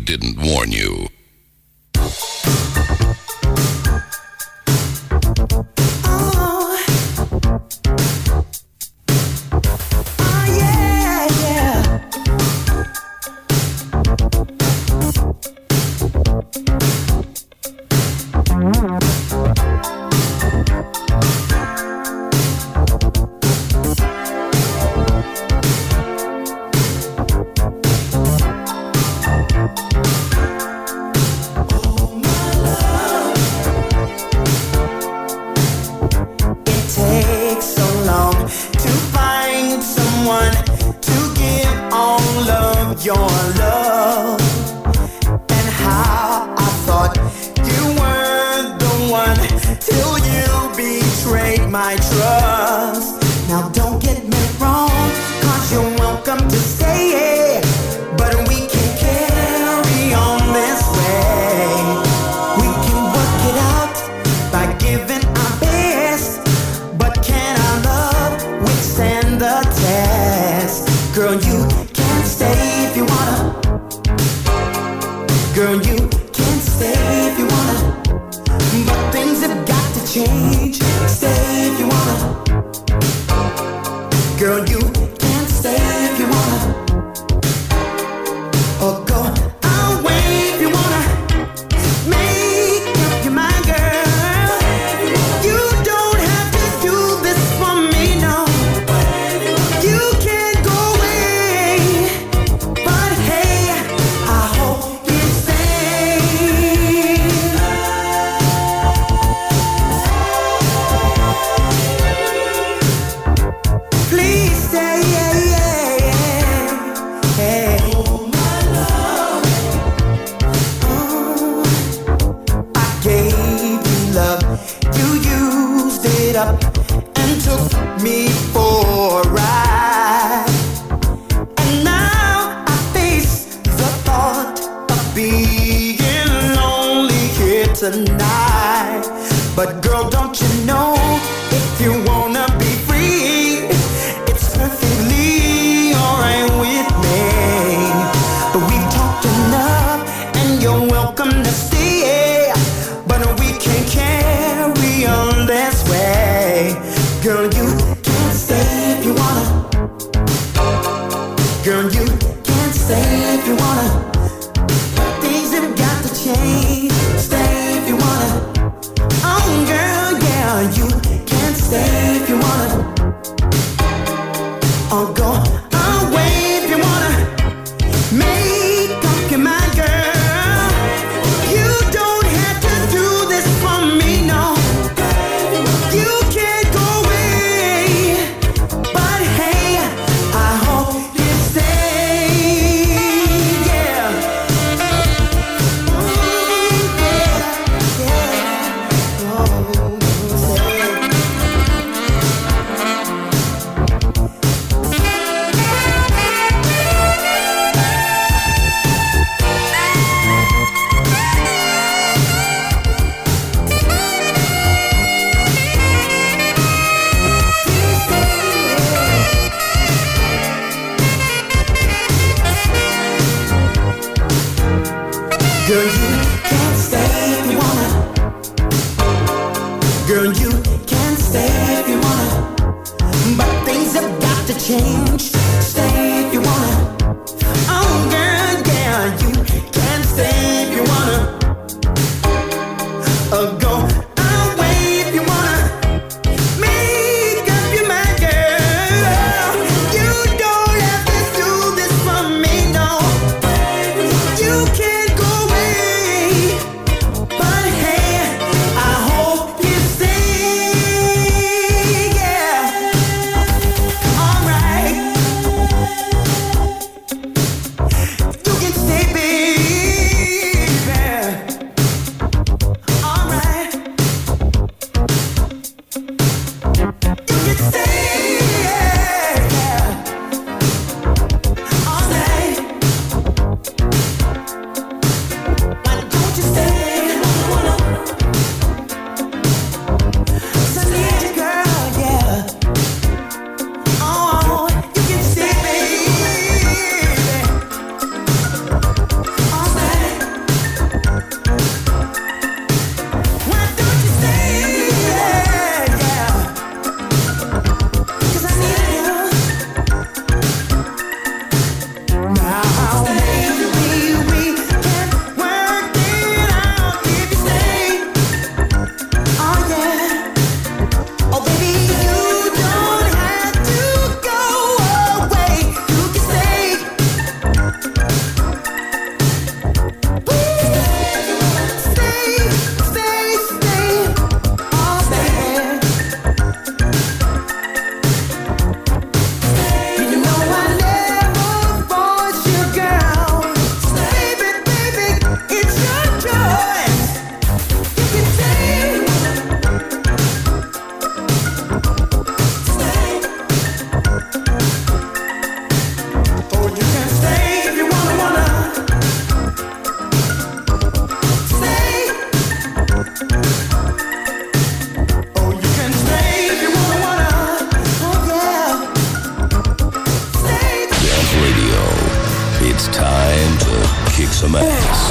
didn't warn you. mix.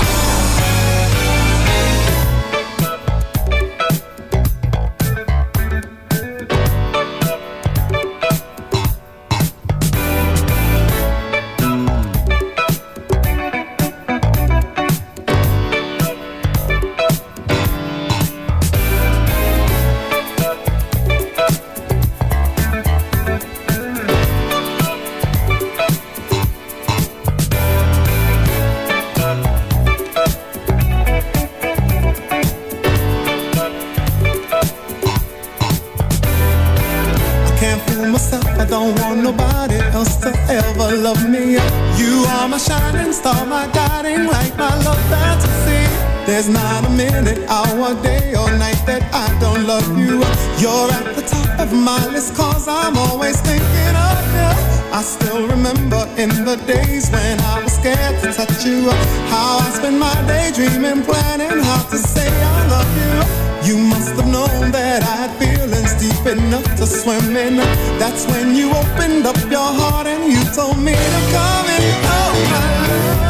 There's not a minute, hour, day or night that I don't love you. You're at the top of my list 'cause I'm always thinking of you. I still remember in the days when I was scared to touch you, how I spent my day dreaming, planning how to say I love you. You must have known that I had feelings deep enough to swim in. That's when you opened up your heart and you told me to come in. Oh my love,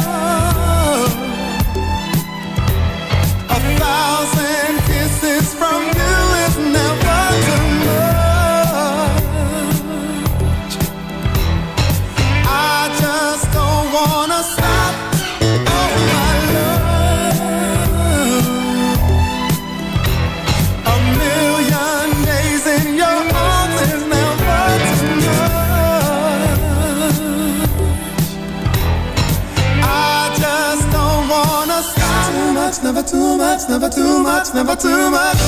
1,000 kisses from you is never too much. I just don't wanna stop. Oh my love, 1,000,000 days in your arms is never too much. I just don't wanna stop. Too much, never too much, never too much, never too much.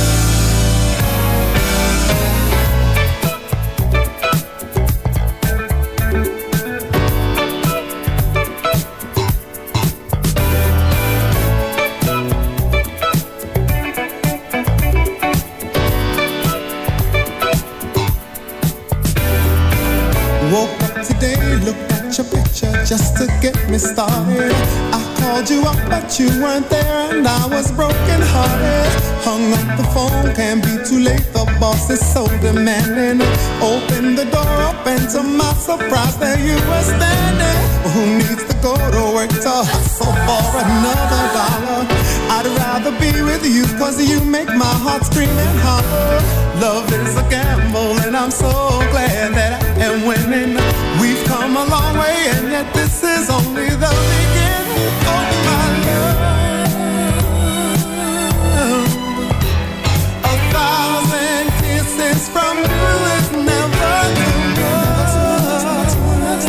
Woke up today, looked at your picture just to get me started. I called you up but you weren't there and I was broken hearted. Hung up the phone, can't be too late, the boss is so demanding. Opened the door up and to my surprise there you were standing. Who needs to go to work to hustle for another dollar? I'd rather be with you 'cause you make my heart scream and holler. Love is a gamble and I'm so glad that I am winning. We've come a long way and yet this is only the beginning. Oh my love, 1,000 kisses from you is never too much.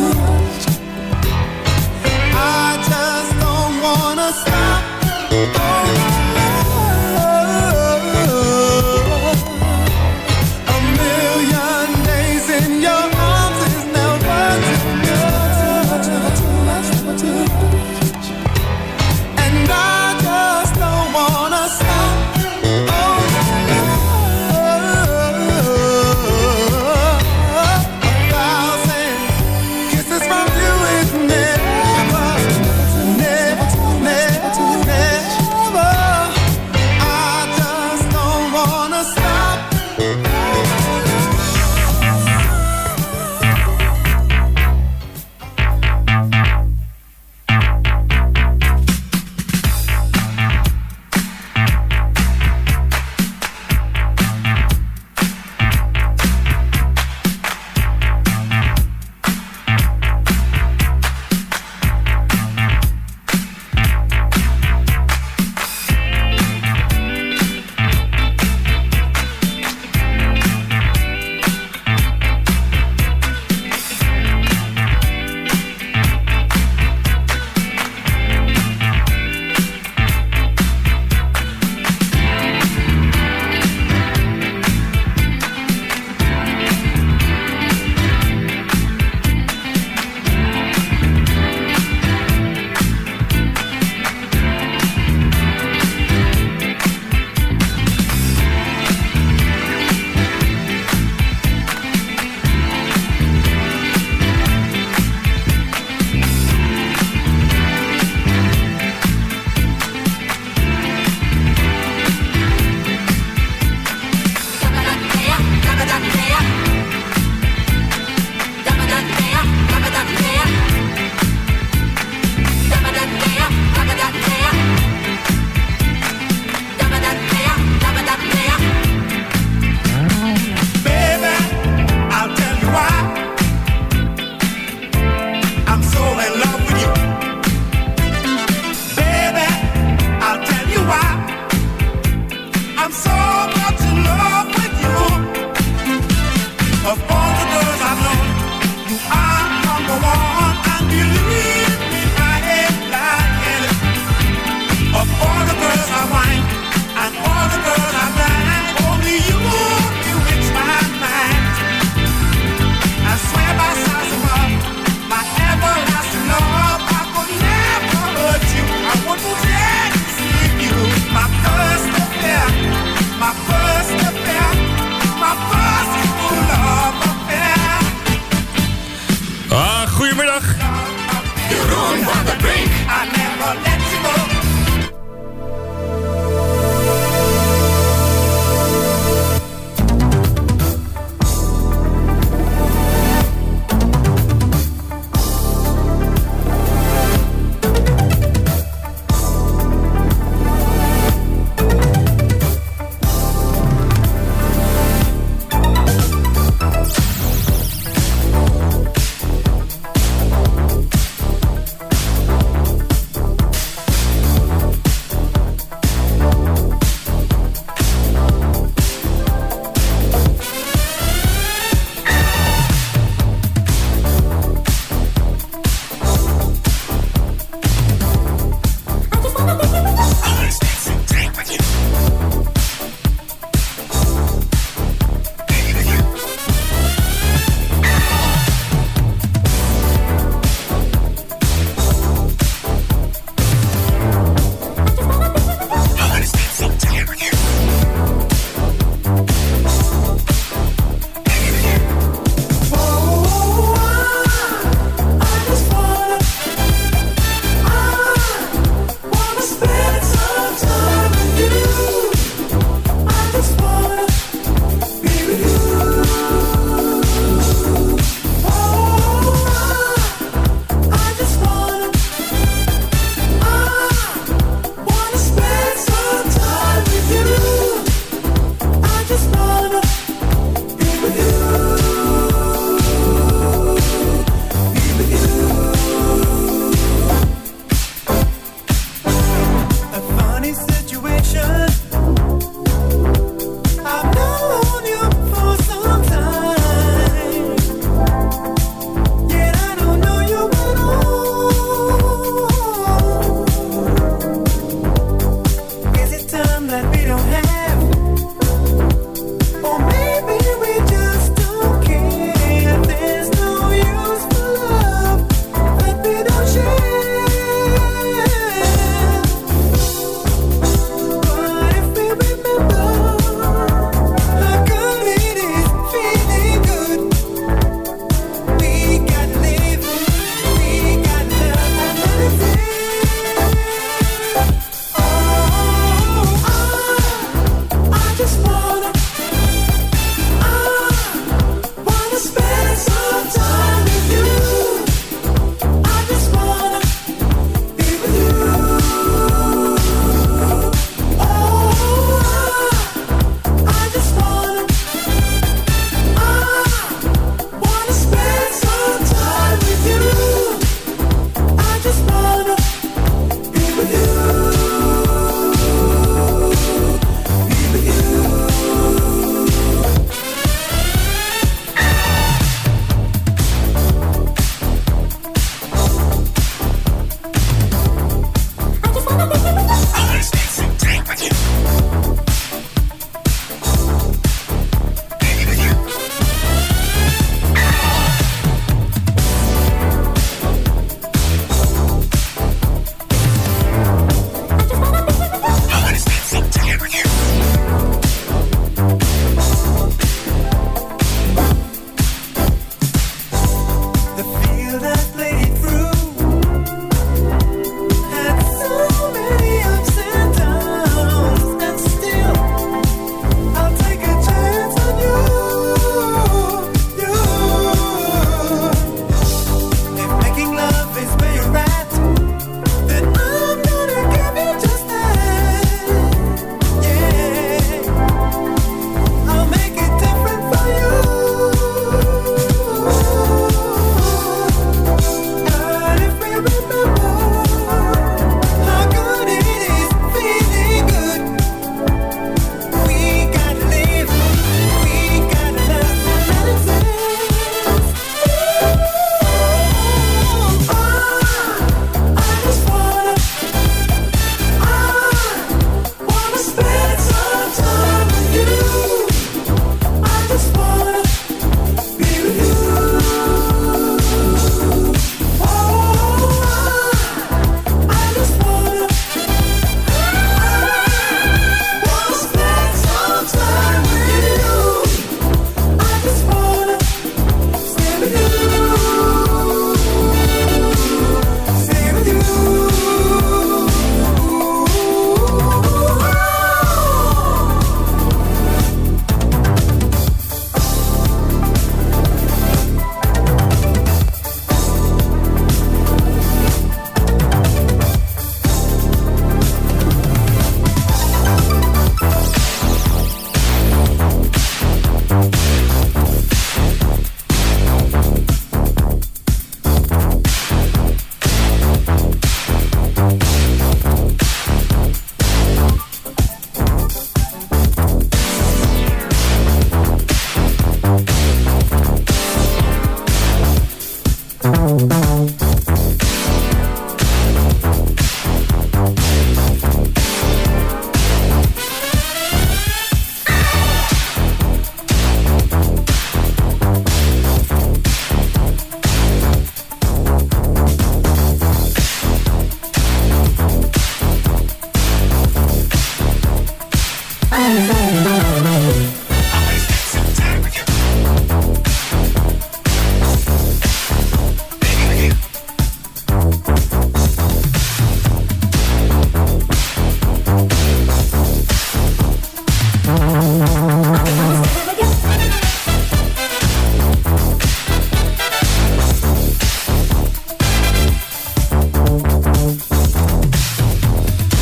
I just don't wanna stop. Oh my love, 1,000,000 days in your arms is never too much.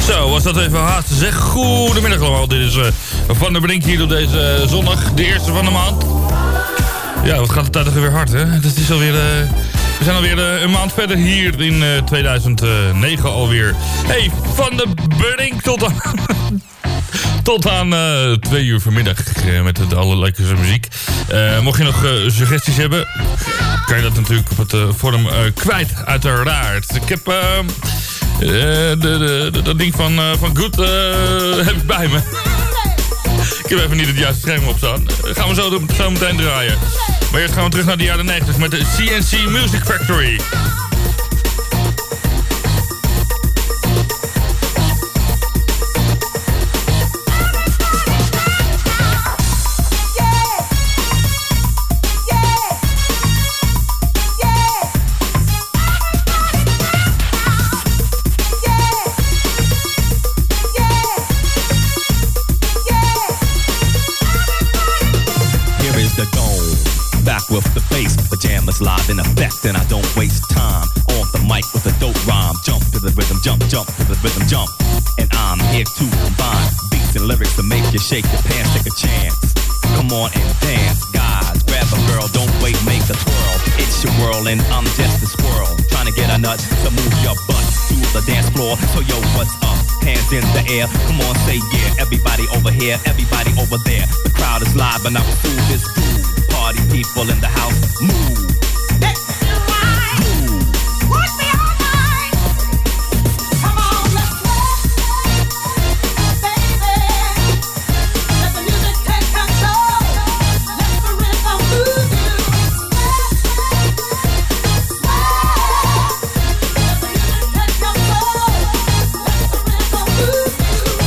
Zo, was dat even hard. Zeg, goedemiddag allemaal. Dit is Van der Brink hier op deze zondag, de eerste van de maand. Ja, wat gaat de tijd weer hard, hè? Dat is alweer, we zijn alweer een maand verder hier in 2009 alweer. Hey, Van der Brink tot aan 2 uur vanmiddag met de allerlekkerste muziek. Mocht je nog suggesties hebben, kan je dat natuurlijk op het forum kwijt, uiteraard. Ik heb dat ding van Good heb ik bij me. Ik heb even niet het juiste scherm op staan. Gaan we zo meteen draaien. Maar eerst gaan we terug naar de jaren 90 met de CNC Music Factory. With the bass, pajamas live in effect, and I don't waste time on the mic with a dope rhyme. Jump to the rhythm, jump, jump to the rhythm, jump. And I'm here to combine beats and lyrics to make you shake your pants, take a chance. Come on and dance, guys. Grab a girl, don't wait, make a twirl. It's your world and I'm just a squirrel, trying to get a nut to move your butt to the dance floor. So yo, what's up? Hands in the air, come on, say yeah. Everybody over here, everybody over there. The crowd is live and I will do this groove. Party people in the house, move. Let's do right. Move. Watch me all night. Come on, let's play, baby. Let the music take control. Let the rhythm move you. Let the music take control. Let the rhythm move you.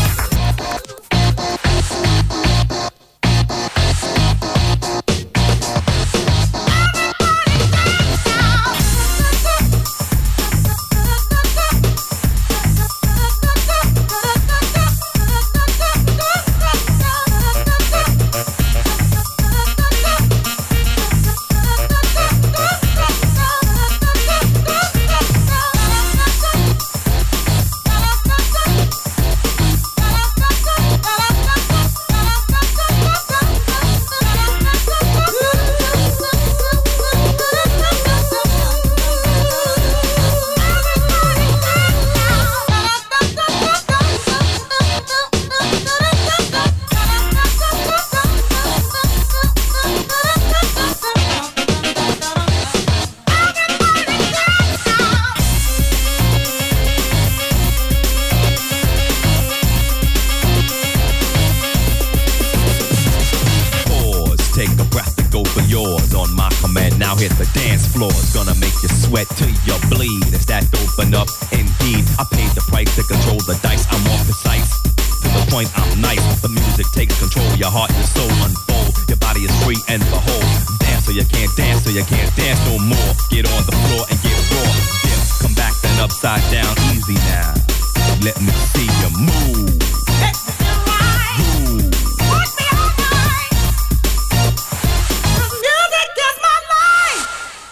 You can't dance no more. Get on the floor and get raw. Dip, come back then upside down. Easy now. Let me see you move. Let's do right. Move. Watch me all night. The music is my life.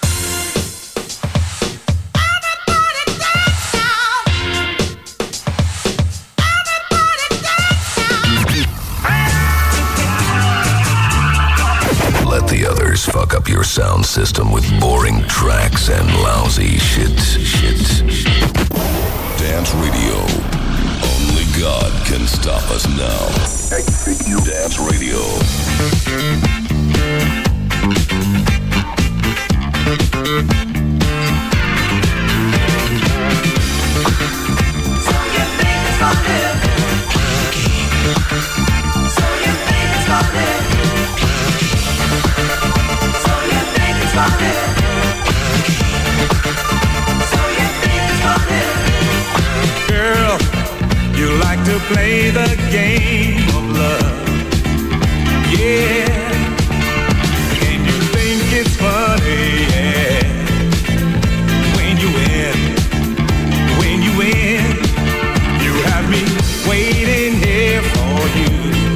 Everybody dance now. Everybody dance now. Let the others fuck up your sound system with boring tracks and lousy shit. Dance Radio. Only God can stop us now. Dance Radio. So you think it's funny? So you think it's funny? So you think it's funny? So you think it's funny? Girl, you like to play the game of love. Yeah. And you think it's funny, yeah. When you win, you have me waiting here for you.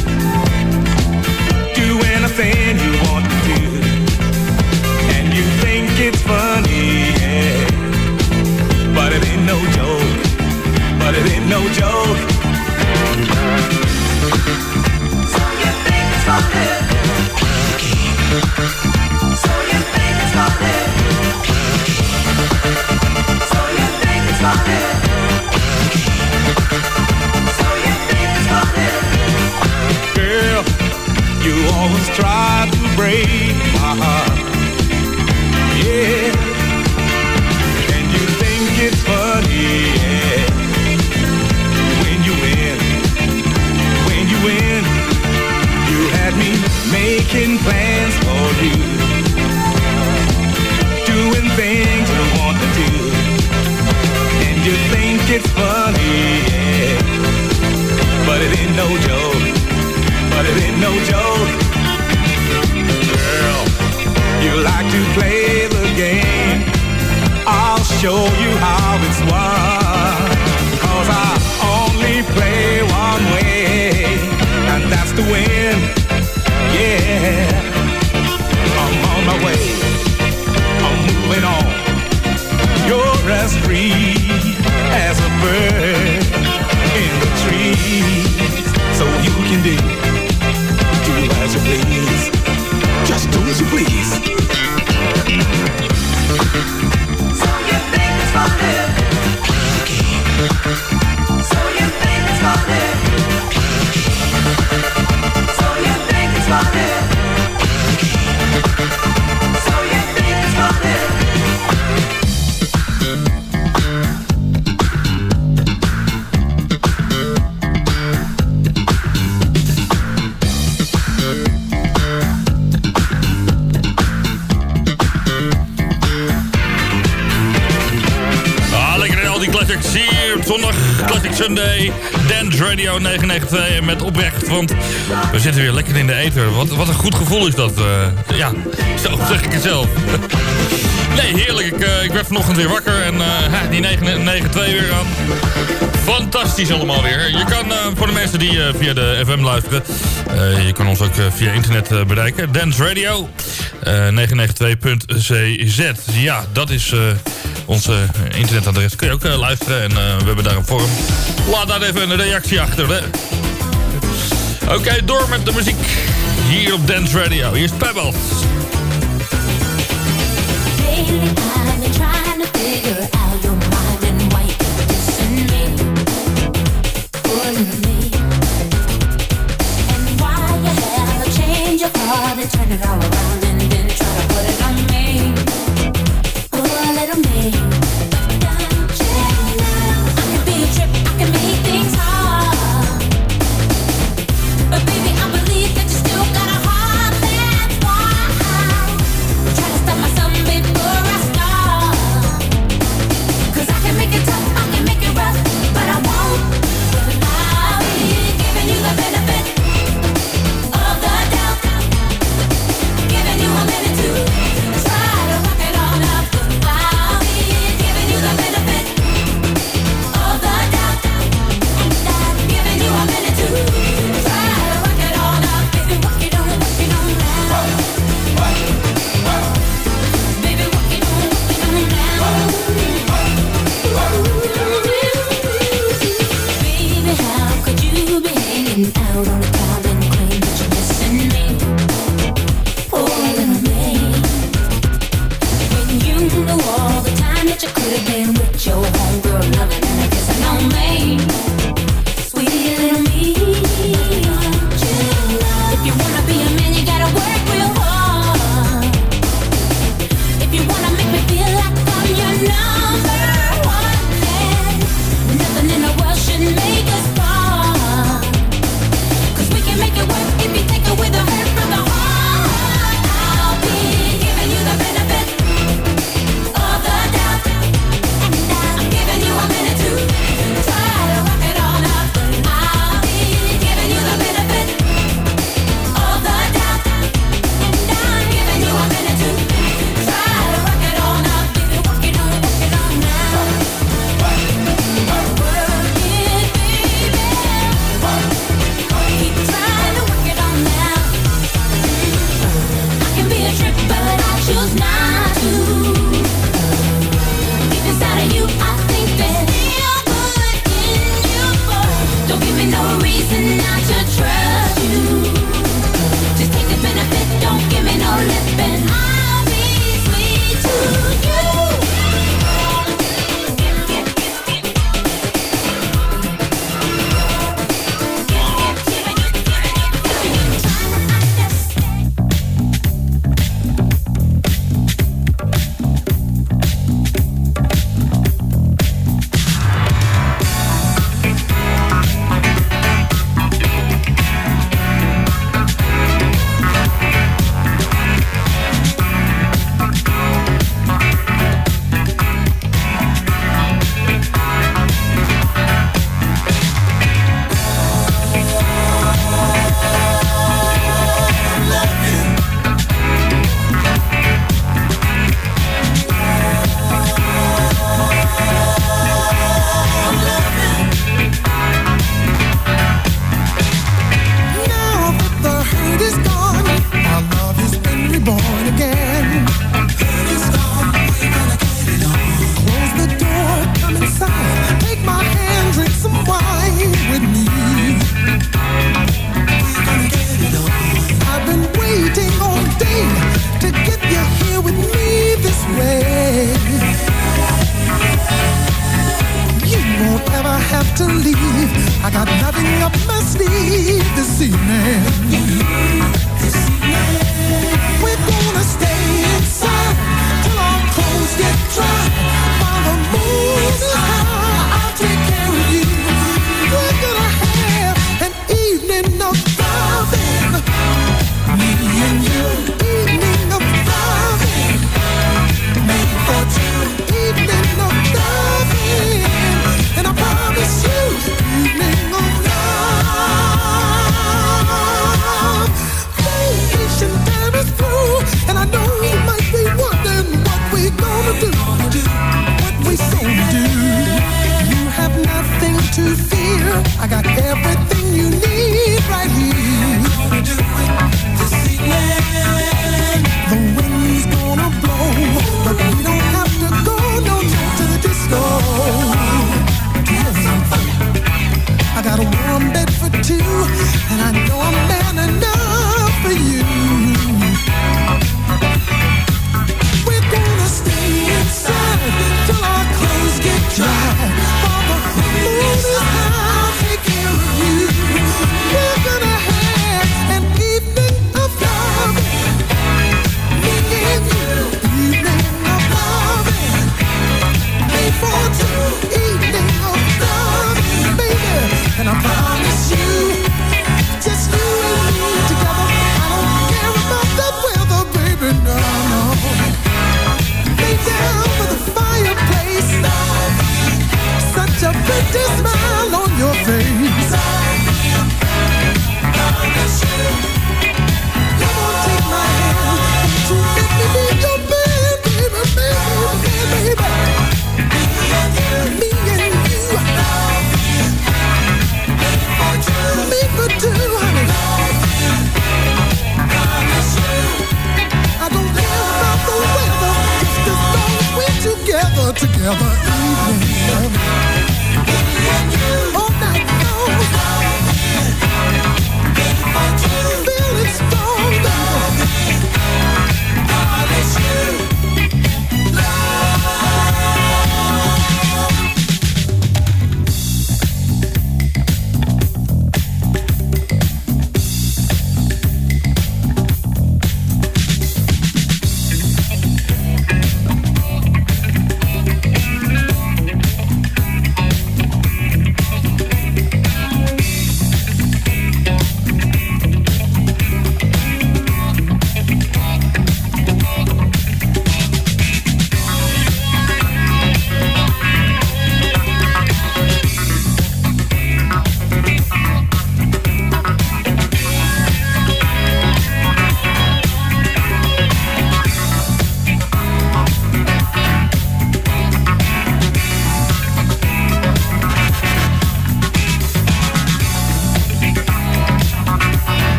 Do anything you want to do. And you think it's funny, yeah. But it ain't no joke. But it it ain't no joke. So you think it's funny? So you think it's funny? So you think it's funny? So you think it's funny? Girl, you always try to break my heart. Yeah, and you think it's funny, yeah. When you win, you had me making plans for you, doing things you want to do, and you think it's funny, yeah. But it ain't no joke, but it ain't no joke. Girl, you like to play the game. I'll show you how it's won. 'Cause I only play one way, and that's to win. Yeah, I'm on my way, I'm moving on. You're as free as a bird in the trees, so you can do as you please. Just do as you please. So you think it's funny? So you think it's funny? So you think it's funny? So you think it's funny? Hier op zondag, Classic Sunday, Dance Radio 992 en met oprecht, want we zitten weer lekker in de ether. Wat een goed gevoel is dat. Ja, zo zeg ik het zelf. Nee, heerlijk. Ik werd vanochtend weer wakker en die 992 weer aan. Fantastisch allemaal weer. Je kan, voor de mensen die via de FM luisteren, je kan ons ook via internet bereiken. Dance Radio 992.cz. Ja, dat is onze internetadres. Kun je ook luisteren en we hebben daar een forum. Laat daar even een reactie achter. Hè? Oké, door met de muziek. Hier op Dance Radio. Hier is Pebbles. Turn it all around and then try to put it on me. Put it on me. Don't you know? I can be a trip, I can make things hard. But baby, I believe that you still got a heart. That's why try to stop my sun before I start. 'Cause I can make it tough, I can make it rough, but I won't without to trust you. Just take the benefit, don't give me no lip, and I'll be sweet to you.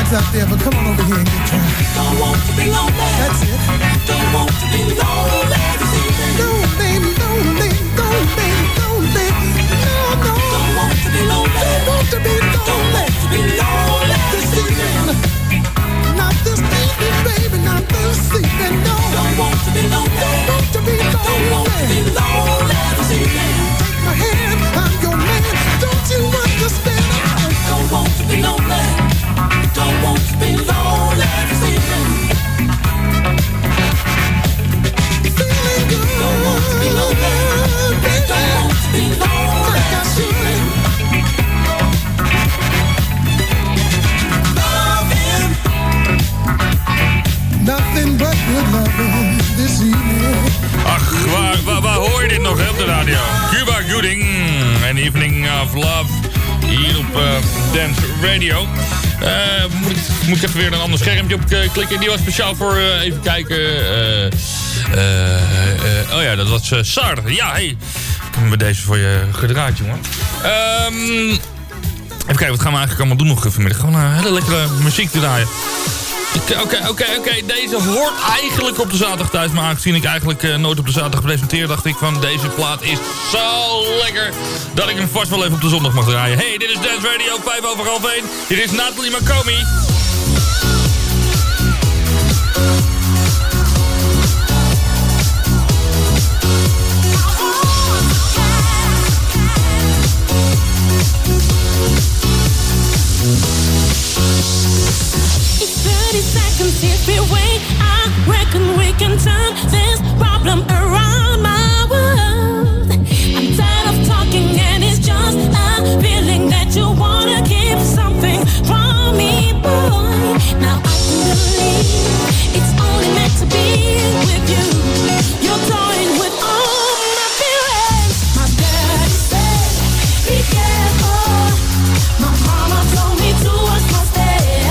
ladies out there, but come on over here and get turned. Don't want to be lonely. That's it. Don't want to be lonely this evening. No, baby, no, baby, no, baby, no, baby. No, no. Don't want to be lonely. Don't want to be lonely. Don't want to be lonely this evening. Not this evening, baby, not this evening, no. Don't want to be lonely. Don't want to be lonely. Don't want to be lonely this evening. Take my hand, I'm your man. Don't you understand? Don't want to be lonely. Don't want to be lonely this evening. Feeling good. Don't want to be lonely. Baby. Don't want to be lonely Like I this should. evening. Loving. Nothing but good loving this evening. Ach, waar hoor je dit nog hè, op de radio? Cuba Gooding en Evening of Love hier op Dance Radio. Moet ik even weer een ander schermpje op klikken. Die was speciaal voor, even kijken. Oh ja, dat was Sar. Ja, hey. Ik heb deze voor je gedraaid, jongen. Even kijken, wat gaan we eigenlijk allemaal doen nog vanmiddag? Gewoon een hele lekkere muziek draaien. Oké. Deze hoort eigenlijk op de zaterdag thuis. Maar aangezien ik eigenlijk nooit op de zaterdag presenteer, dacht ik van deze plaat is zo lekker dat ik hem vast wel even op de zondag mag draaien. Hey, dit is Dance Radio 1:05. Dit is Natalie McComey. If we wait, I reckon we can turn this problem around my world. I'm tired of talking and it's just a feeling that you wanna keep something from me, boy. Now I can believe it's only meant to be with you. You're toying with all my feelings. My daddy said, be careful. My mama told me to watch my step.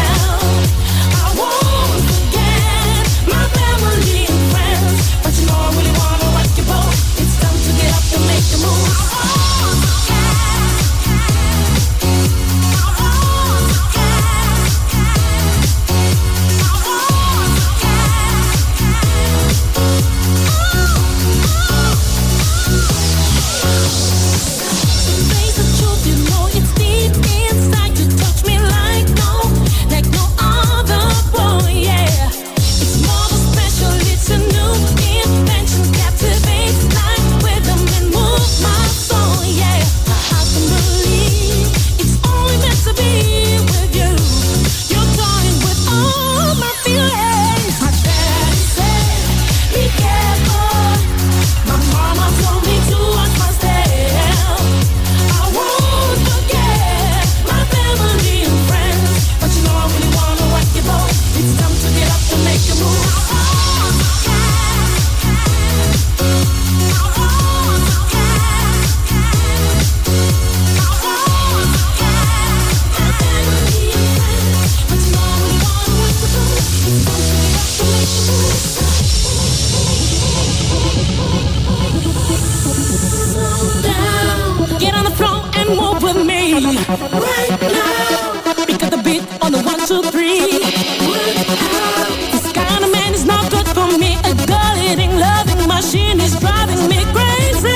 Right now, because the beat on the 1, 2, 3. This kind of man is not good for me. A dull-eating, loving machine is driving me crazy.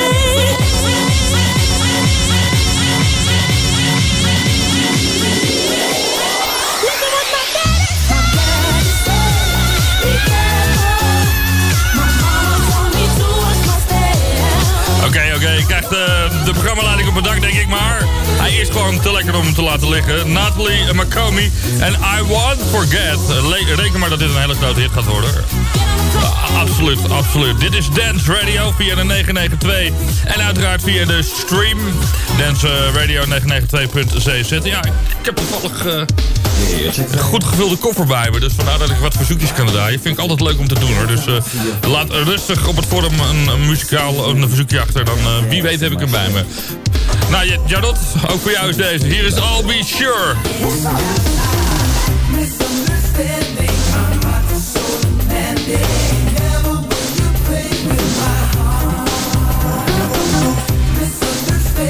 Oké, ik krijg de programmaleiding op mijn dak, denk ik, maar hij is gewoon te lekker om hem te laten liggen. Natalie McComey en I Won't Forget. Reken maar dat dit een hele grote hit gaat worden. Absoluut. Dit is Dance Radio via de 992 en uiteraard via de stream Dance Radio 992.cz. Ja, ik heb toevallig een goed gevulde koffer bij me, dus vandaar dat ik wat verzoekjes kan draaien. Vind ik altijd leuk om te doen hoor. Dus laat rustig op het forum een verzoekje achter, dan wie weet heb ik hem bij me. Nou Jarot, ook voor jou is deze. Hier is I'll Be Sure.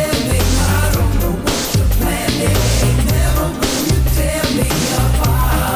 Never will you tear me apart.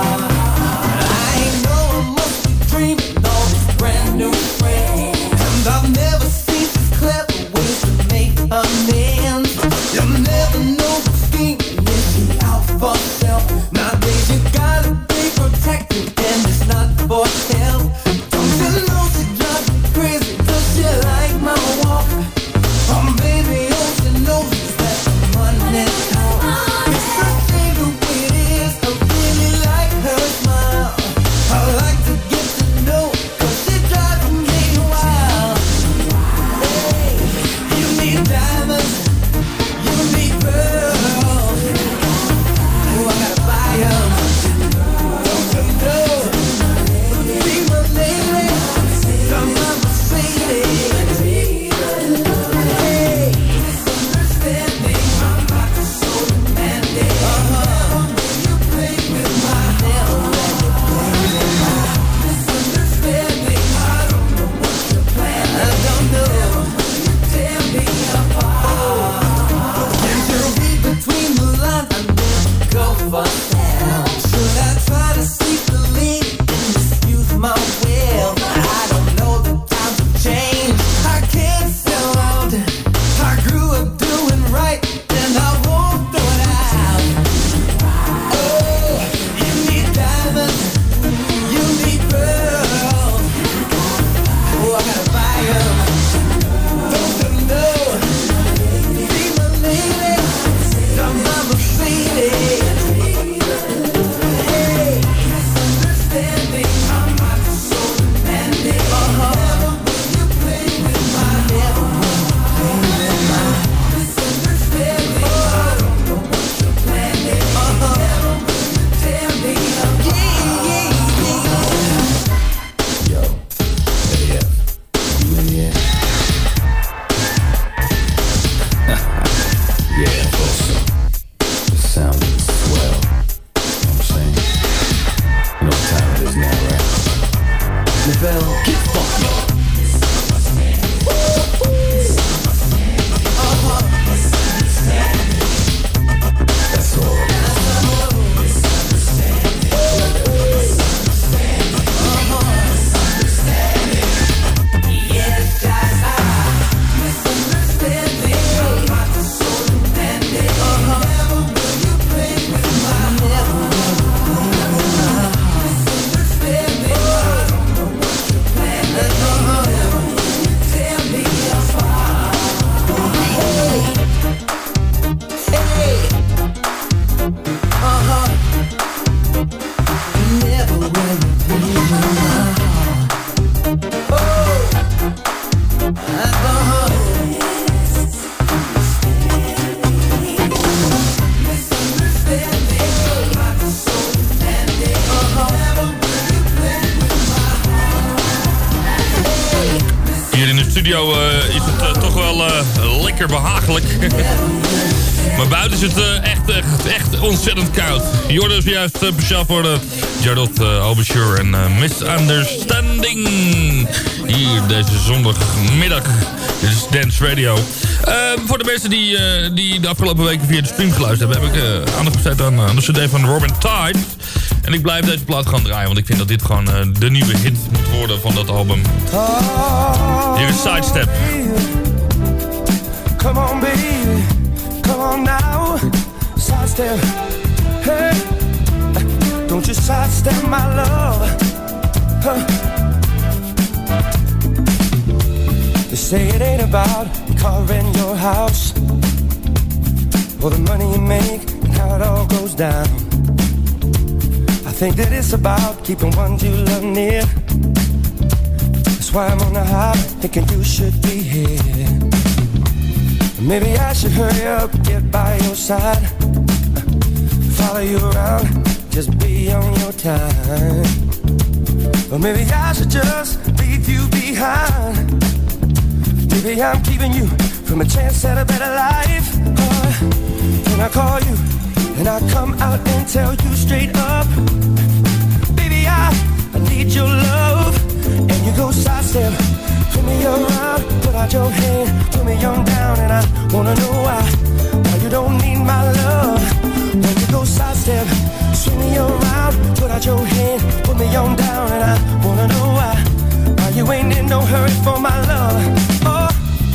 bell, get funky. That's all. Is het toch wel lekker behagelijk. Maar buiten is het echt ontzettend koud. Jordan is juist speciaal voor de Jarrod Overture en Misunderstanding. Hier deze zondagmiddag. Dit is Dance Radio. Voor de mensen die de afgelopen weken via de stream geluisterd hebben, heb ik aandacht besteed aan de cd van Robin Tide. En ik blijf deze plaat gaan draaien, want ik vind dat dit gewoon de nieuwe hit moet worden van dat album. Hier is Sidestep. Come on baby, come on now. Sidestep, hey. Don't you sidestep my love, huh. They say it ain't about the car in your house, or the money you make and how it all goes down. I think that it's about keeping ones you love near. That's why I'm on the high, thinking you should be here. Maybe I should hurry up, get by your side, follow you around, just be on your time. Or maybe I should just leave you behind. Maybe I'm keeping you from a chance at a better life. When I call you and I come out and tell you straight up, baby, I need your love. And you go sidestep, turn me around, put out your hand, put me on down. And I wanna know why you don't need my love. When you go sidestep, swing me around, put out your hand, put me on down. And I wanna know why you ain't in no hurry for my love. Oh,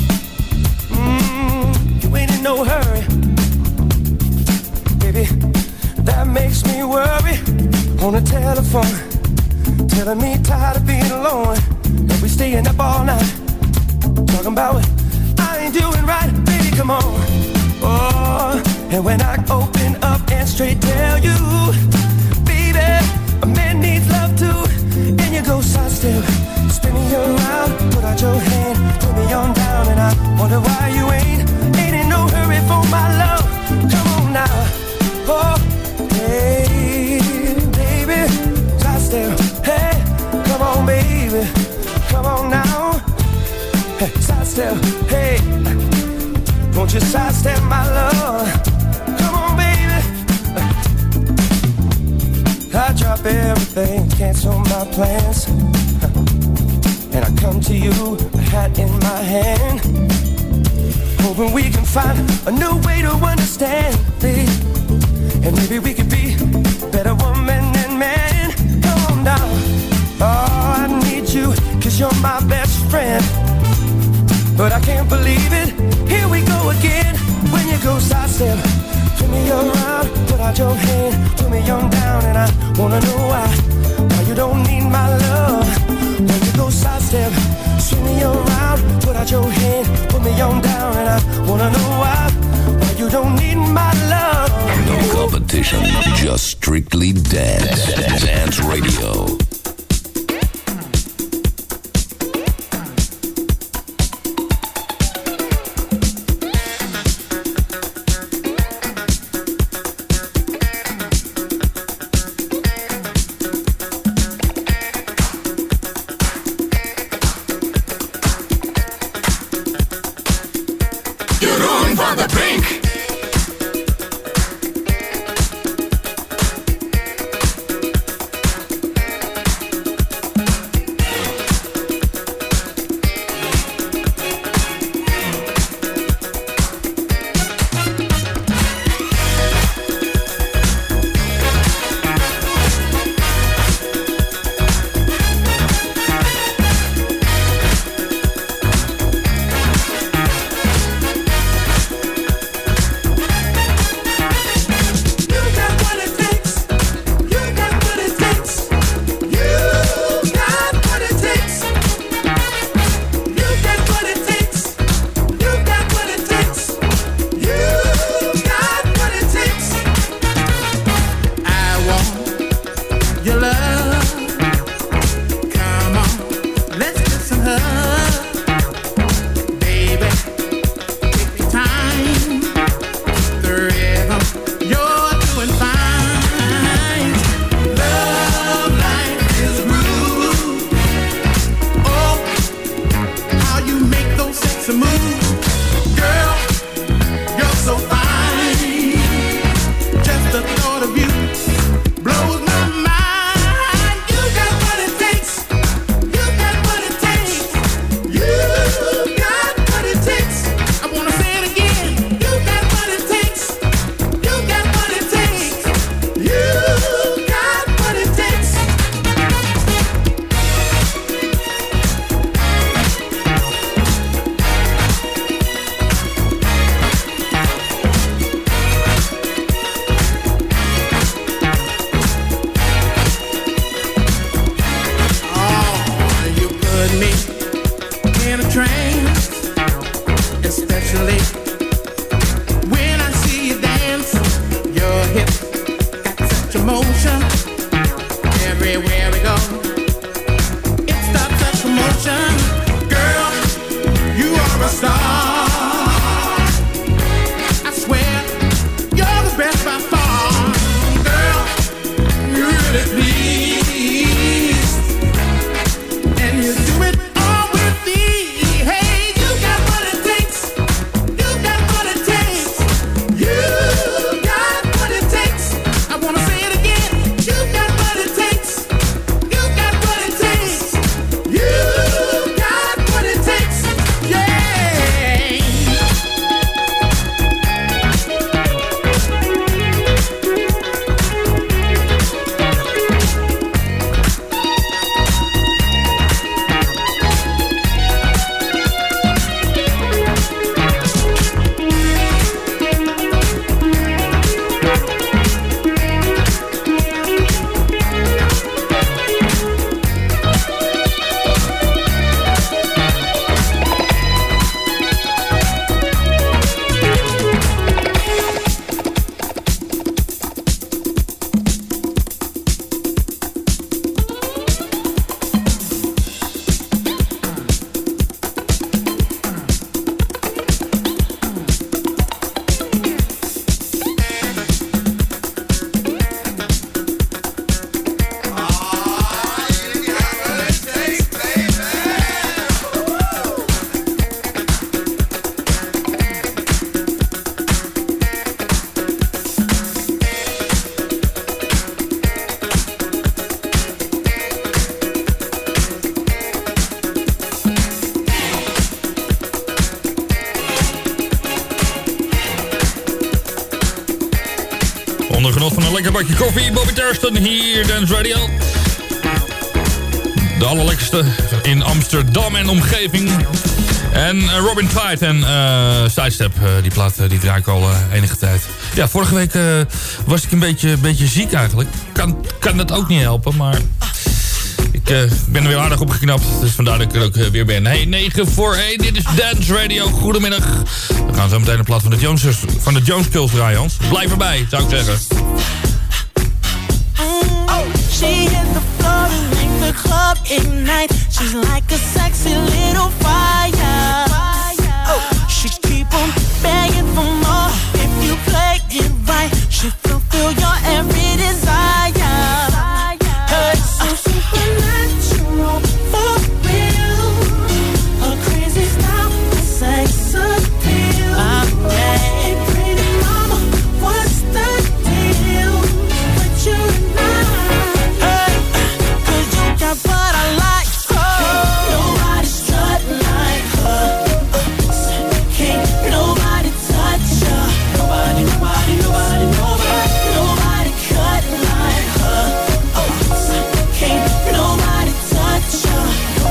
you ain't in no hurry. Baby, that makes me worry. On the telephone, telling me tired of being alone, and we staying up all night, talking about what I ain't doing right. Baby, come on. Oh, and when I open up and straight tell you, baby, a man needs love too. And you go sidestep, spin me around, put out your hand, put me on down. And I wonder why you ain't in no hurry for my love. Come on now. Oh, hey, baby, sidestep. Hey, come on, baby, come on now. Hey, sidestep, hey, won't you sidestep my love? Come on, baby. I drop everything, cancel my plans, and I come to you, a hat in my hand, hoping we can find a new way to understand, babe. And maybe we could be better woman than man. Come on now. Oh, I need you, 'cause you're my best friend. But I can't believe it, here we go again. When you go sidestep, turn me around, put out your hand, put me on down. And I wanna know why you don't need my love. When you go sidestep, swing me around, put out your hand, put me on down. And I wanna know why you don't need my love. No competition, just strictly dance. Dance Radio. Jeroen van der Brink. genot van een lekker bakje koffie. Bobby Thurston hier, Dance Radio. De allerlekkerste in Amsterdam en omgeving. En Robin Tide en Sidestep, die plaat die draai ik al enige tijd. Ja, vorige week was ik een beetje ziek eigenlijk. Kan dat ook niet helpen, maar ik ben er weer aardig opgeknapt. Dus vandaar dat ik er ook weer ben. Hey, 9 voor 1, dit is Dance Radio. Goedemiddag. We gaan zo meteen een plaat van de Jones Kills draaien, Hans. Blijf erbij, zou ik zeggen. She hit the floor and make the club ignite. She's like a sexy little fire. She keep on begging for more. If you play it right, she'll fulfill your every desire. Hey, so supernatural, for real. A crazy style, a sex appeal. Hey, pretty mama, what's the deal with you and I? What I like, nobody strut like her. Can't nobody touch her. Nobody cut like her. Can't nobody touch her.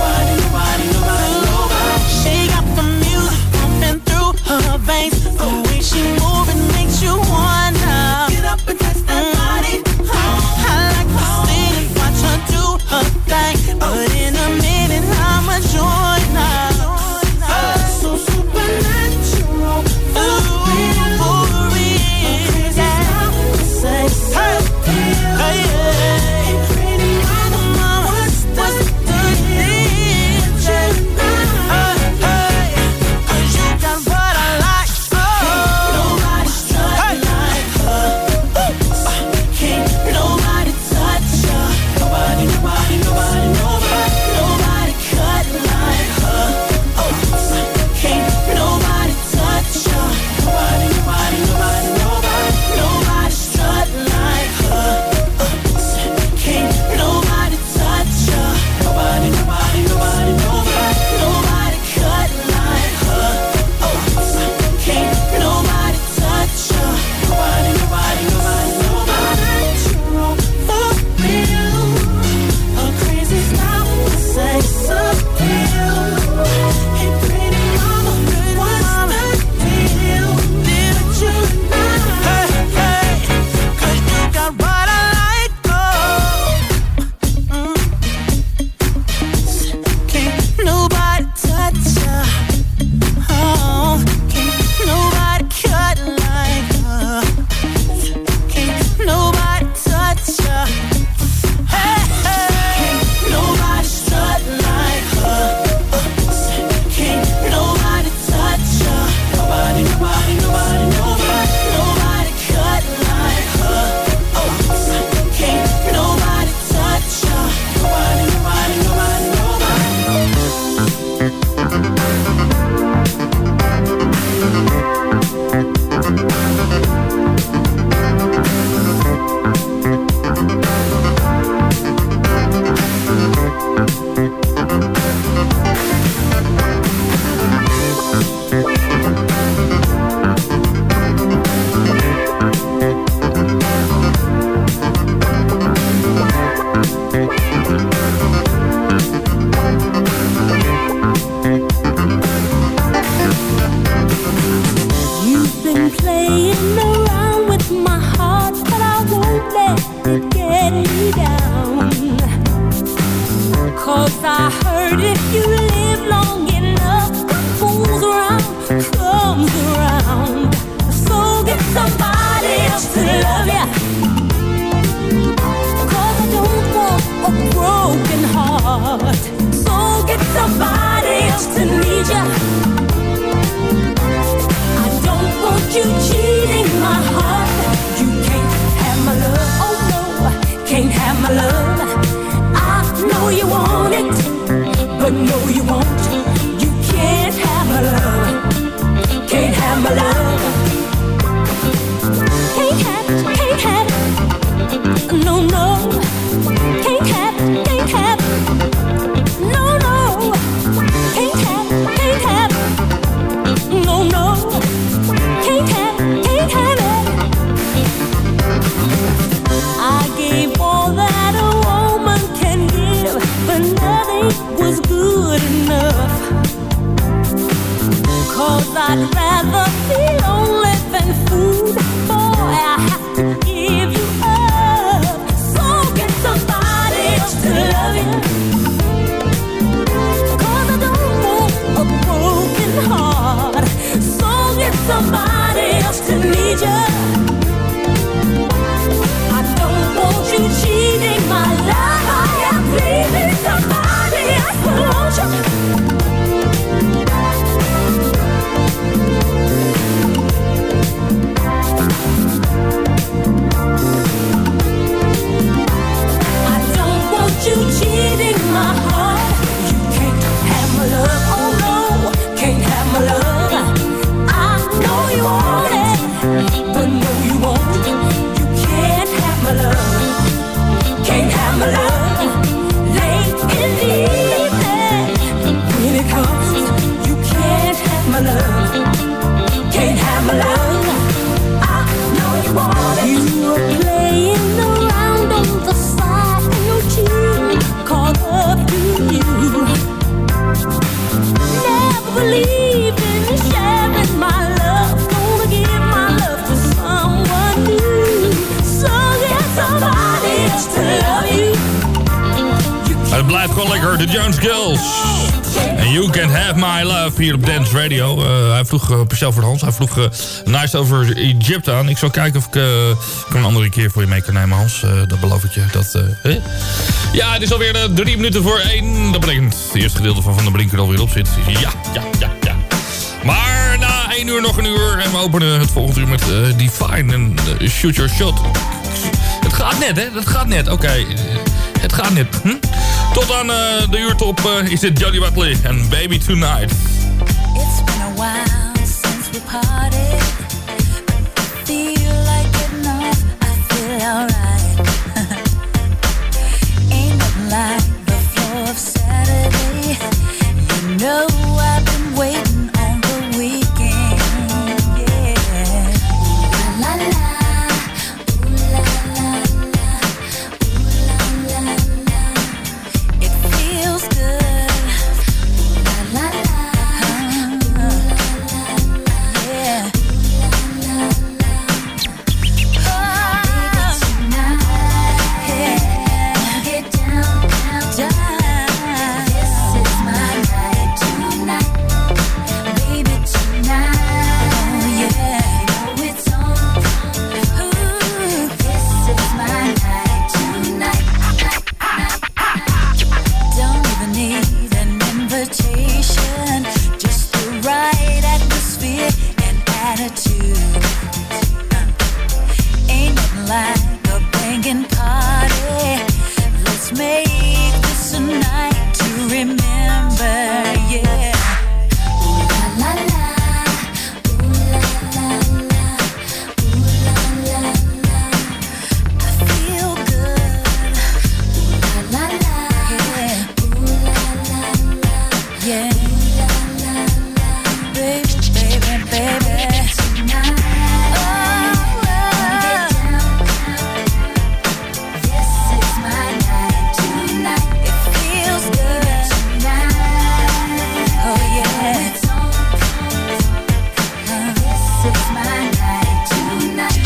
Nobody. She got the music pumping through her veins. The way she move it makes you wanna get up and touch that body. I like to see it, watch her do her thing, but in a minute I'ma join her. So supernatural, for real, yeah. Say hey, pretty mama, what's the deal? 'Cause you got what I like. Nobody strut like her. Can't nobody touch her. Nobody cut like her. Can't nobody touch her. Nobody strut like her. Can't nobody touch her. Nobody cut like her. Can't nobody touch her. Natural, for real. A crazy style, a sex appeal. Hey, pretty mama, what's the deal? Did you know? Hey, 'cause you got what I like, Can't nobody touch her. Oh, can't nobody cut like her. Can't nobody touch her. Hey, can't nobody strut like her. Can't nobody touch her. Nobody cut like her. Can't nobody touch her. Nobody. You've been playing around with my heart, but I won't let it get me down. 'Cause I heard if you live long enough, what fools around comes around. So get somebody else to love ya. 'Cause I don't want a broken heart. So get somebody else to need ya. I don't want you cheating my heart. You can't have my love, oh no, can't have my love. I know you want it, but no you won't. You can't have my love, can't have my love. Can't have it, no, can't have it, no, can't have it, no, can't have it. love you. 'Cause I don't want a broken heart. So get somebody else to need you. I don't want you cheating my love. I am pleasing somebody else, won't you? You cheating my heart. You can't have my love. Oh no, can't have my love. I know you want it, but no you won't. You can't have my love. Can't have my love. Late in the evening, when it comes, you can't have my love. Can't have my love. I know you want it. You were playing around on the side of your cheek. Caught up to you. Never believed in sharing my love. Gonna give my love to someone new. So get somebody else to love you. Het blijft gewoon lekker, de Jones Girls. En You Can Have My Love hier op Dance Radio. Hij vroeg speciaal voor de Hans. Hij vroeg nice over Egypt aan. Ik zal kijken of ik een andere keer voor je mee kan nemen, Hans. Dat beloof ik je. Ja, het is alweer 3 minuten voor 1. Dat betekent het eerste gedeelte van de Brink er alweer op zit. Ja. Maar na 1 uur nog een uur. En we openen het volgende uur met Define en Shoot Your Shot. Het gaat net, hè? Dat gaat net. Oké. Het gaat net. Tot aan de uurtop is dit Jody Watley en Baby Tonight. It's been a while since we parted. I feel like getting off, I feel alright. Ain't nothing like the flow of Saturday. You know I've been waiting on the weekend. Yeah. Ooh la la la, ooh la la la, ooh la la la. It feels good. Ooh la la la, ooh la la la, yeah. Ooh la la la. Oh, tonight, yeah. Get down, down, down. This is my night tonight, baby tonight. Oh yeah, you know it's on. Ooh, this is my night tonight. Don't even need an invitation, just the right atmosphere and attitude. Ain't nothing like a banging party. Let's make this a night to remember, yeah. Ooh la la la, ooh la la la, ooh la la la. I feel good. Ooh la la la, yeah. Ooh la la la, yeah. Ooh la la la, baby, baby, baby. Tonight, oh, get down, down. This is my night tonight. It feels good tonight. Oh yeah, it's on. This is my night tonight.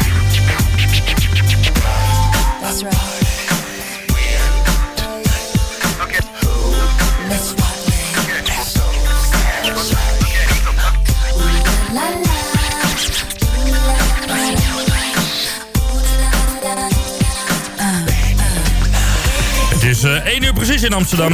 That's right. Let's rock it. Ooh la la, ooh la la la, ooh la la la. Het is 1 uur precies in Amsterdam.